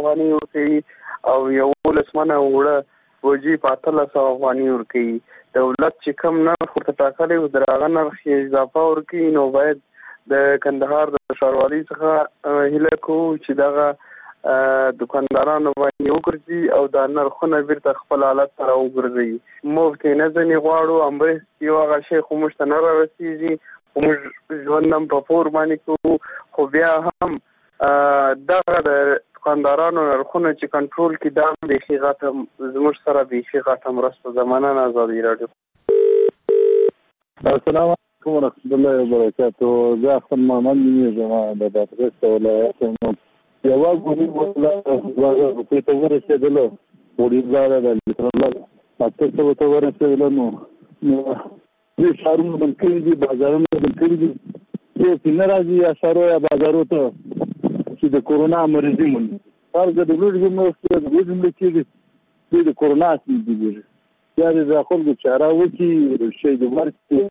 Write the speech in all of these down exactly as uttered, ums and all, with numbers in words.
افغانۍ ورکوي او یولس منه اوړه بوجي په اتلس سوه افغانۍ ورکوي. دولت چې کوم نرخ ورته ټاکلی و د هغه نرخ یې اضافه ورکوي، نو باید د کندهار د ښاروالۍ څخه هیله کوو چې دغه دکاندارانو باندې وګرځي او دا نرخونه بیرته خپل حالت ته راوګرځوي. مفت یې نه ځنې غواړو، همبرست یو هغه شی خو موږ ته نه رارسېږي، خو موږ ژوند هم په پور باندې کوو. خو بیا هم دغه د دکاندارانو نرخونه چې کنټرول کړي دا هم بیخي غټه زموږ سره بیخي غټه مرسته ده. مننه ازادي راډیو. السلام علیکم ورحمت الله وبرکاتو. زه احمد محمد نومیږم، د بادغیس ولایت یم. یوه ګولۍ بوتله دوه زره روپۍ ته ورسېدله، وړې ده لیټرله اته سوه ته ورسېدله. نو دې ښارونه بند کړي دي، بازارونه بند کړي دي. څوک نه راځي یا ښارو یا بازارو ته چې د کورونا مریضي مونږ فرض د لوړ مرسته د لوړ جمله کېږي دوی د کورونا اصلي کېږي. بیا د خلکو چاره وکړي شی د مرګ.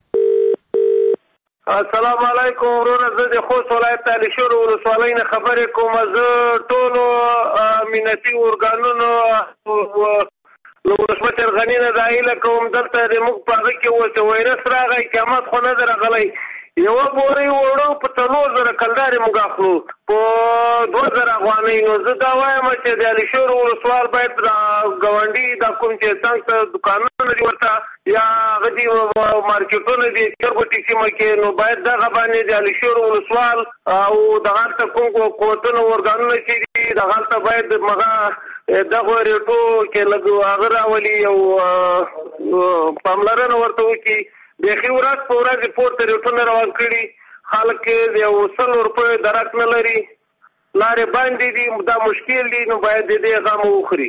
السلام علیکم ورونه، زه د خوست ولایت علیشور ولسوالۍ نه خبرې کوم. زه ټولو امنیتي ارګانونو له ولسمشر غني نه دا هیله کوم دلته د موږ په هغه کې اوس وایرس راغی، قیامت خو نه دی راغلی. یوه بورۍ اوړه په څلور زره کلدارې موږ اخلو په دوه زره افغانۍ. نو زه دا وایم چې د علیشور ولسوال باید ګاونډي دا کوم چې څنګ ته دوکانونه دي ورته یا هغه دي مارکیټونه دي چرګوټي سیمه کې، نو باید دغه باندې د علیشور ولسوال او دغلته کوم قوتونه ارګانونه چې دي دغلته باید مغه دغه ریټو کې لږ هغه راولي او پاملرنه ورته وکړي. بیخي ورځ په ورځ پورته ریټونه روان کړي، خلک یو سل روپیو درک نه لري، لارې باندې دي، دا مشکل دي، نو باید د دې غم وخوري.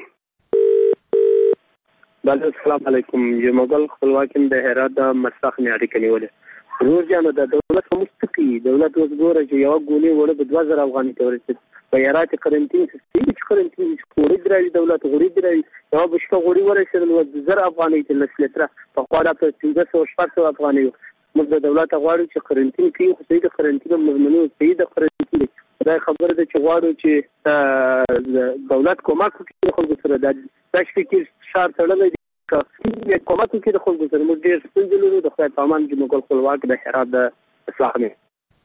بله السلام علیکم. یو مګل خپلواک یم د هرات د مساخ مې اړیکه نیولې. روز جانو د دولت په مستقي دولت اوس ګوره چې یوه ګولۍ وړه په دوه زره افغانۍ ته ورسېد. په هرات کې قرنطین سیستم چې قرنطین غوړي دي راوي دولت غوړي دي راوي یوه بشکه غوړي ورسېدل زر افغانۍ ته لس لیتره، پخوا دا په پنځه سوه شپږ سوه افغانۍ وو. موږ د دولت غواړو چې قرنطین کوي، خو صحیح د قرنطین مضمونونه صحیح د قرنطین دی. دا خبره ده چې غواړو چې دولت کومک وکړي خلکو سره. دا دا فکر شار تړلی دی که کومک وکړي د خلکو سره. موږ ډېر ستونزې لرو. د خدای په امان چې موږ خپلواک د هرات د اصلاح مې.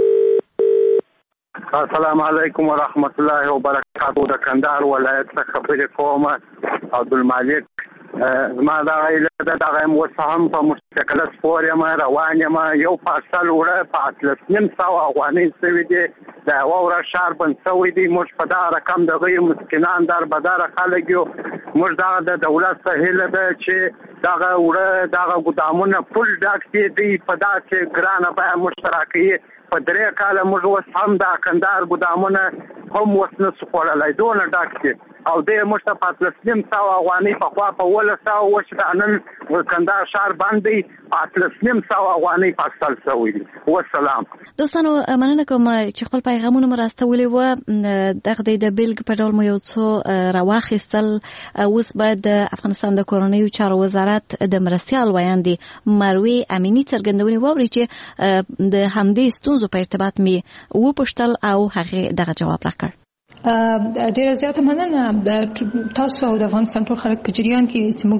السلام علیکم ورحمت الله وبرکاتو. د کندهار ولایت څخه خبرې کوم. عبدالمالک زما دغه ایله ده، دغه یم اوس هم په مستقله سپور یم، روان یم. یو پارسل وړه په اتلس نیم سوه افغانۍ شوي دي. د یوه ورځ ښار بند شوی دی. موږ په دغه رقم د غیر مسکینان دربداره خلک یو. موږ دغه د دولت څخه هیله ده چې دغه وړه دغه ګودامونه فل ډک دي. دوی په داسې ګرانه بیه موږ ته راکوي. په درې کاله موږ اوس هم د کندهار ګودامونه هم اوس نسو خوړلی، دونه ډک دي. او دی موږ ته په اتلس نیم سوه افغانۍ پخوا په اوولس سوه اوس دا نن کندهار ښار بند دی، اتلس نیم سوه افغانۍ پاکستان شوی دي. وسلام. دوستانو مننه کوم چې خپل پیغامونه مو راستولي وه. دغه د بېلګې په ډول مو یو څو راواخیستل. اوس به د افغانستان د کورنیو چارو وزارت د مرستیال ویاندې مروې امیني څرګندونې واوري چې د همدې ستونزو په ارتباط مې وپوښتل او هغې دغه جواب راکړ. ډیره زیاته مننه تاسو او د افغانستان ټول خلک په جریان کې چې موږ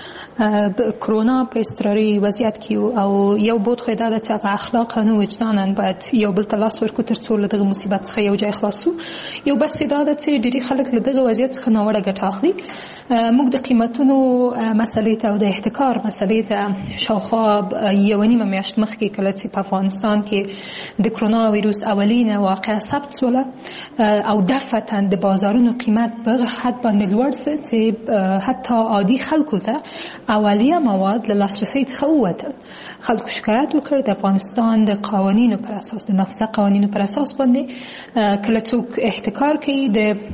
د کرونا په اضطراري وضعیت کې او یو بود خو دا ده چې هغه اخلاقا او وجدانا باید یو بل ته لاس ورکړو تر څو له دغه مصیبت څخه یو ځای خلاص شو. یو بس دا ده چې ډېری خلک له دغه وضعیت څخه ناوړه ګټه اخلي. موږ د قیمتونو مسلې ته او د احتکار مسلې ته شاوخوا یوه نیمه میاشت مخکې کله چې په افغانستان کې د کرونا ویروس اولینه واقعه ثبت شوله او دفعتاً د بازارونو قیمت به حد باندې لوړ شو چې حتی عادي خلکو ته اولیه مواد له لاسرسي څخه ووتل. خلکو شکایت وکړ د افغانستان د قوانینو پر اساس د نافذه قوانینو پر اساس باندې کله څوک احتکار کوي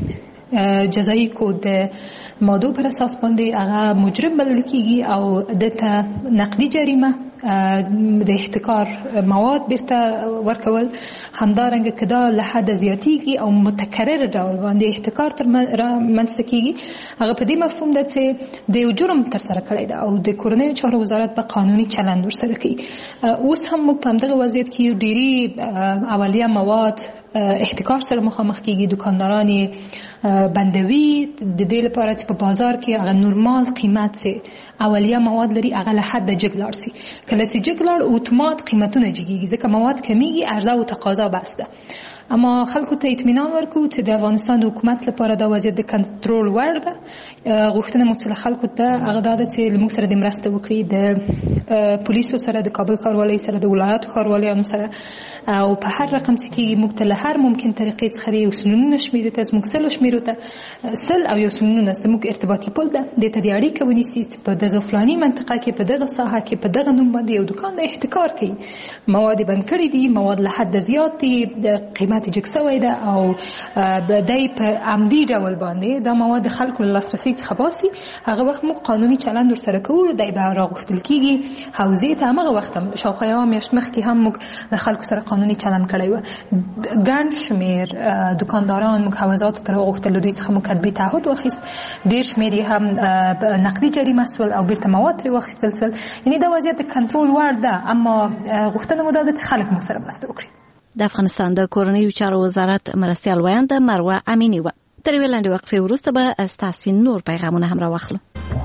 د جزایي کود د مادو پر اساس باندې هغه مجرم بلل کیږي او دته نقدي جریمه د احتکار مواد بیرته ورکول. همدارنګه که دا له حده زیاتیږي او متکرر ډول باندې احتکار تر منځته کیږي هغه په دې مفهوم ده چې د یو جرم ترسره کړی ده او د کورنیو چارو وزارت به قانوني چلند ورسره کوي. اوس هم موږ په همدغه وضعیت کې ډېرې اولیه مواد احتکار سره مخامخ کیږي، دکانداران بندوي د دې لپاره چې په بازار کې هغه نورمال قیمت سي اولیه مواد لري هغه له حد جګ لاړ سي. کله چې جګ لاړ اتومات قیمتونه جګیږي ځکه مواد کمیږي، عرضه او تقاضا بسته. اما خلکو ته اطمینان ورکو چې د افغانستان د حکومت لپاره دا وضعیت د کنټرول وړ ده. غوښتنه مو څه خلکو ته هغه دا ده چې موږ سره د مرسته وکړي، د پولیسو سره، د کابل ښاروالۍ سره، د ولایاتو ښاروالانو سره، او په هر رقم چې کېږي موږ ته له هر ممکن طریقې څخه یو سلونونه شمېرو ته زموږ سلو شمېرو ته سل او یو سلونونه زموږ ارتباطي پل ده، دې ته د اړیکه ونیسي چې په دغه فلاني منطقه کې، په دغه ساحه کې، په دغه نوم باندې یو دکان د احتکار کوي، مواد بند کړي دي، مواد له حد زیات دي، قیمت جګ سوی ده، او دی په عمدي ډول باندې دا مواد د خلکو له لاسرسي څخه باسي. هغه وخت موږ قانوني چلند ورسره کوو، دی به راغوښتل کېږي حوزې ته. همغه وخت هم شاوخوا یوه میاشت مخکې هم موږ له خلکو سره قانوني چلند کړی و. ګڼ شمېر دکانداران موږ حوزاتو ته راوغوښتل، له دوی څخه موږ کتبي تعهد واخیست، ډېر شمېر یې هم نقدي جریمه سول او بېرته مواد ترې واخیستل سول. یعنې دا وضعیت د کنټرول وړ ده، اما غوښتنه مو دا ده چې خلک موږ سره مرسته وکړي. د افغانستان د کورنیو چارو وزارت مرستیال ویانده مروه امینی و. تر یوې لنډې وقفې وروسته به ستاسې نور پیغامونه هم راواخلو.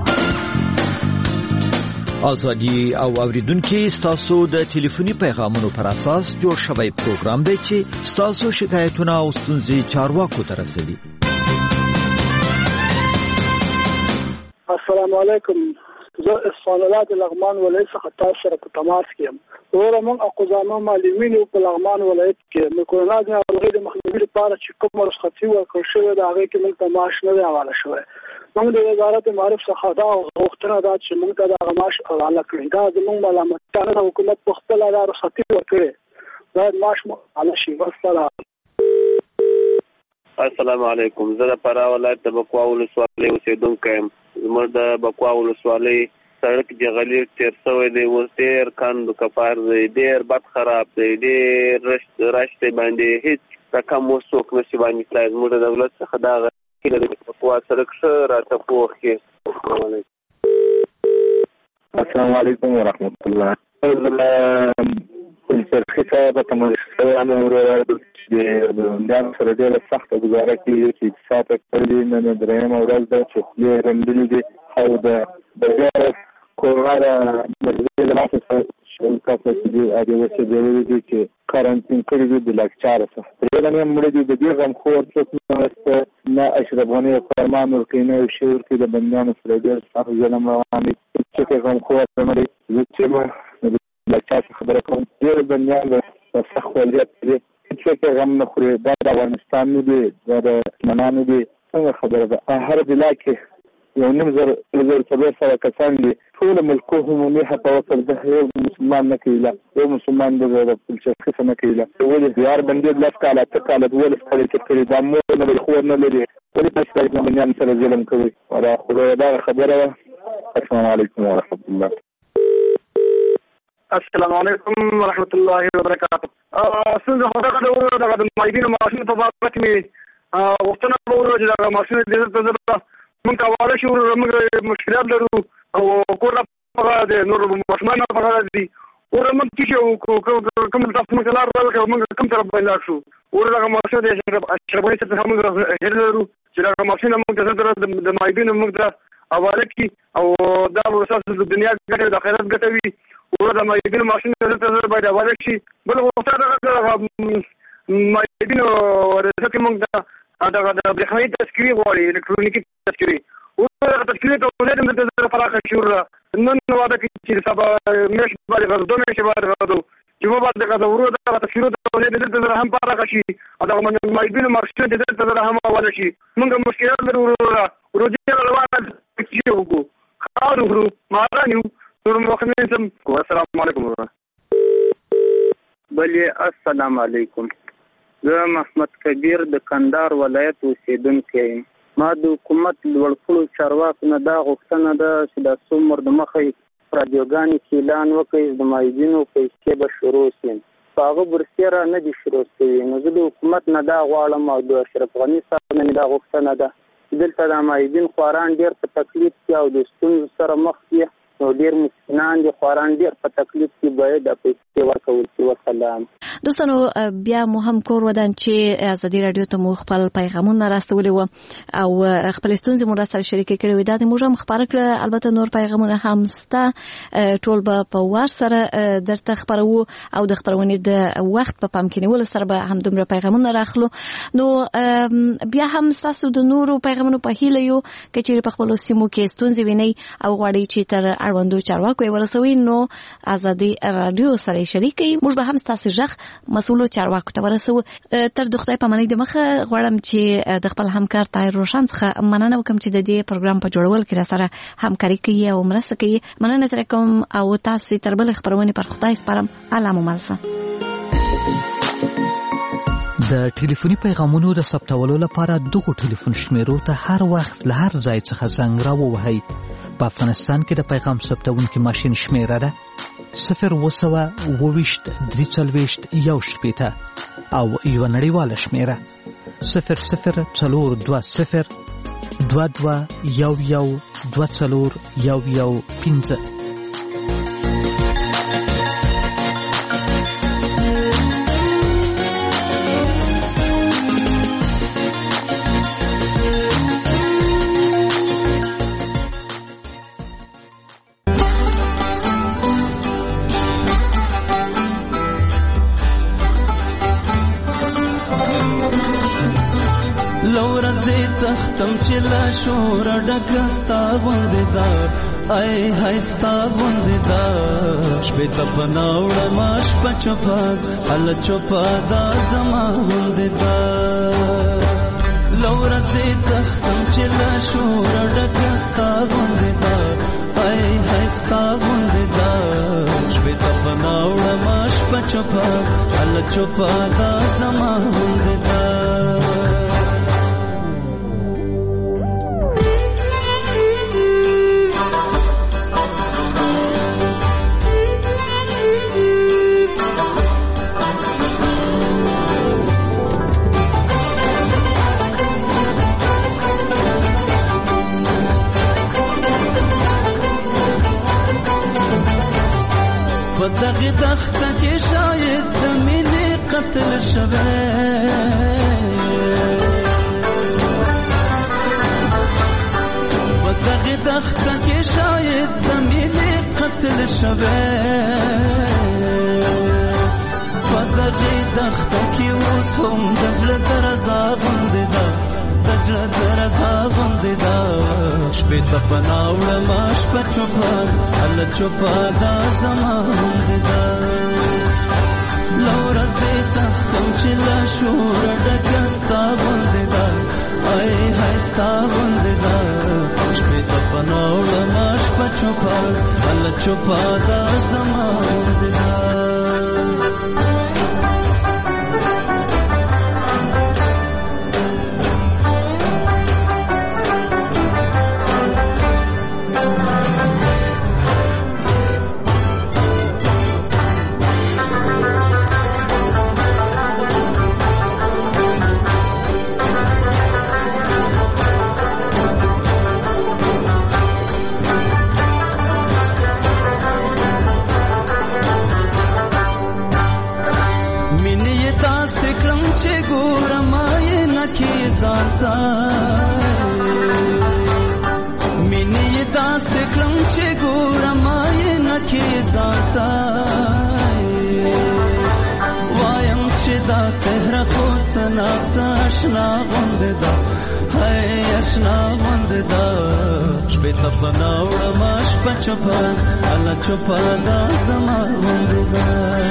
ازادي او اوریدونکو ستاسو د ټلیفوني پیغامونو پر اساس جوړ شوی پروګرام دی چې ستاسو شکایتونه او ستونزې چارواکو ته رسوي. السلام علیکم، زه احسان الله د لغمان ولایت څخه تاسو سره په تماس کې یم. وروره موږ اقوزامه معلمینو په لغمان ولایت کې د کورونا د ناروغۍ د مخنیوي لپاره چې کوم رخصتي ورکړل شوې ده هغې کې موږ ته معاش نه دی حواله شوی. موږ د وزارت معارف څخه دا غوښتنه ده چې موږ ته دغه معاش حواله کړي. دا زموږ ملامتیا نه ده، حکومت پخپله دا رخصتي ورکړې، باید معاش مو حواله شي. والسلام. السلام علیکم، زه د فراه ولایت د بکوا ولسوالۍ اوسېدونکی یم. زموږ د بکوا ولسوالۍ سړک جغلیر تیر شوی دی، اوس ډېر کند کپار دی، ډېر بد خراب دی، ډېر رش دی، باندې هېڅ رقم اوس څوک نشي باندې تللی. زموږ د دولت څخه دا هیله ده چې بکوا سړک ښه راته پوخ کړي. السلام علیکم ورحمت الله. پلچرخي صاحب ته مشکلانو د بندیانو سره ډېره سخته ګزاره کېږي چې اقتصاد یې کړي. نن درېیمه ورځ ده چې خولې یې رنډلې دي او د بغیر کورونا د مرضۍ له لاسه شل کسه چې دي هغې ورسېدلي دي چې کارانتین کړي دي د لاکچاره څخه. درې دانې مړه دي. د دې غمخور څوک نه مرسته نه اشرف غني فرمان ورکوي نه یو شی ورکوي. د بندیانو سره ډېر سخت ظلم روان دی. څوک یې غمخور نه دی. زه چې لاکچا څخه خبره کوم، ډېر بندیان د سخت وضعیت دي، هېڅوک یې غم نه خوري. دا د افغانستان نه دي، دا د دښمنانو دي. څنګه خبره ده؟ هر ضلع کې یو نیم زر زر څلور سوه کسان دي. ټول ملکو عمومي حق وکړ، د یو مسلمان نه کوي، یو مسلمان د پلچرخي څخه نه کوي. ولې یار بندې لس کاله اته کاله دولس کاله تېر کړي، دا مور نه لري، خور نه لري، ولې تاسو د بندیانو سره ظلم کوئ؟ دا خدای دا خبره ده. السلام علیکم ورحمت الله. السلام علیکم ورحمت الله وبرکاته. څنګه خدای دې دغه د مایدینو ماشین په باره کې مې غوښتنه وکړه چې دغه ماشین دې ته موږ ته حواله شي. موږ مشکلات لرو او کور پغه دی، نور ماشومان پغه دي. ور موږ چې کوم تاسو موږ لار راغلو، موږ کوم طرف باندې لاړ شو. ور دغه ماشین دې اشربونی څخه موږ هر لرو چې دغه ماشین موږ ته د مایدینو موږ ته حواله کړي او دا ورسره د دنیا ګټه د آخرت ګټه وي. ور د مایدینو ماشین ته باید حواله شي. بل غوښتنه ده مایدینو ورته موږ ته دغه د برېښنایي تذکرې غواړي، الکترونیکي تذکرې. اوس دغه تذکرې ته ولې موږ ته پراخه شوره نن واده کوي چې سبا میاشت باندې غږ دوه میاشتې باندې غږ چې موږ باید دغه ورو دغه تذکرې ته ولې دلته سره هم پراخه شي او دغه مایدینو ماشین دلته سره هم حواله شي. موږ مشکلات لرو وروره، روزي روانه چې وګو خاور وګړو ماران یو نور مخنیزم. السلام علیکم. بلې السلام علیکم. زه محمد کبیر د کندهار ولایت اوسېدونکی یم. ما د حکومت لوړ کړو چارواکو نه دا غوښتنه ده چې دا څو عمر د مخې رادیوګانې کې اعلان وکړي د مایدینو پیسې به شروع شي. په هغه برسې را نه دي شروع شوي. نو زه د حکومت نه دا غواړم او د اشرف غني صاحب نه دا غوښتنه ده چې دلته د مایدین خواران ډېر په تکلیف کې او د ستونزو سره مخ دي نو ډېر مسکینان دي، خواران ډېر په تکلیف کې باید د پیسې ورکول شي. وسلام. دوستانو بیا مو هم کور ودان چې ازادي رادیو ته مو خپل پیغامونه راستولي وو او خپل ستونزې مو سره شریک کړي وي. دا د موږ هم خبره کړه، البته نور پیغامونه هم سته، ټول به په وار سره درته خبرو او د خبرونې د وخت په پام کې نیولو سره به هم دومره پیغامونه راخلو. نو بیا هم تاسو د نورو پیغامونو په هیله یو چې په خپل سیمو کې ستونزې ویني او غواړي چې تر اړوندو چارواکو ورسوي، نو ازادي رادیو سره شریک کړئ. موږ به هم تاسو ژغ مسؤلو چارواکو ته ورسو. تر د خدای په منۍ د مخه غواړم چې د خپل همکار طاهر روشن څخه مننه وکم چې د دې پروګرام په جوړول کې را سره همکاري کوي او مرسته کوي. مننه تر کوم او تاسو تر بل خبرونه پر خدای سپارم. الله مو ملسه. د ټلیفوني پیغامونو د ثبتولو لپاره دغه ټلیفون شمیرو ته هر وخت له هر ځای څخه زنګ راووهئ. په افغانستان کې د پیغام ثبتونکي ماشین شمیره ده صفر اوه سوه اووه ویشت درې څلوېښت یو شپېته او یوه نړیواله شمیره صفر صفر څلور دوه صفر دوه دوه یو یو دوه څلور یو یو پنځه. تختم چې لا شور ډکه ستا غوندې ده، ای های ستا غوندې ده. شپې ته په ناوړه ما شپه چوپه هله چوپه دا زما غوندې ده. له ورځې تختم چې لا شور ډکه ستا غوندې ده، ای های ستا غوندې ده. شپې ته په ناوړه ما شپه چوپه هله چوپه دا زما غوندې ده. دغه تخته کې شاید د مینې قتل شوی، په دغه تخته کې شاید د مینې قتل شوی. په دغه تخته کې اوس هم د زړه درزا غوندې ده، د زړه درزا غوندې ده. شپې ته په ناوړه ما شپه چوپه هله چوپه دا زما غوندې ده. له ورځې تختم چې له شوره ډکه ستا غوندې ده، ای های ستا غوندې ده. شپې ته په ناوړه ما شپه چوپه هله چوپه دا زما غوندې ده. مینې داسې کړم چې ګورم یې نه کې ځانته، وایم چې دا څهره خو څه ناڅه اشنا غوندې ده، هی اشنا غوندې ده. شپې ته په ناوړه ما شپه چوپه هله چوپه دا زما غوندې ده.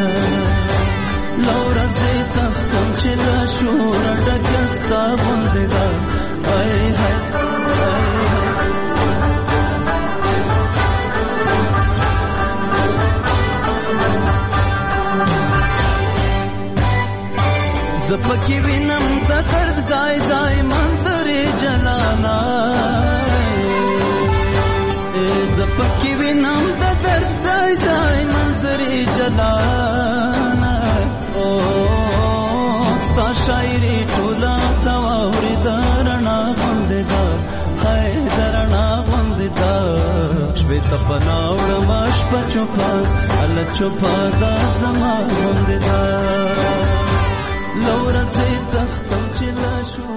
له ورځې تختم چې له شوره ډکه ستا غوندې ده، ای های زه پکې وینم د درد ځای ځای منظرې جلانا، زه پکې وینم د درد ځای ځای منظرې جلانا. او ستا شاعري ټوله ته واورېده رڼا غوندې ده، هی د رڼا غوندې ده. شپې ته پناه وړم شپه چوپه هله چوپه دا زما غوندې ده له ورځې تختم چې لا شو